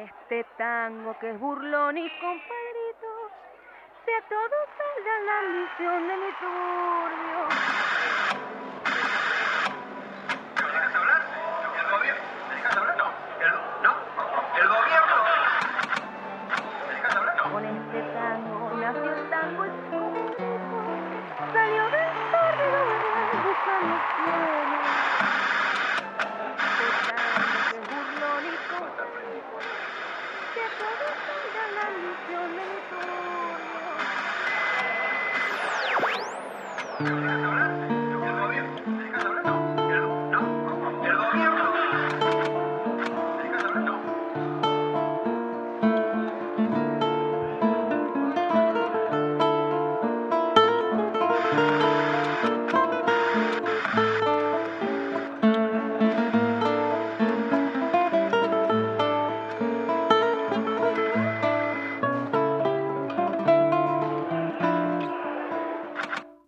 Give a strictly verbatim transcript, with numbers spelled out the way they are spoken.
este tango que es burlón y compadrito, si a todos salga la misión de mi turbio.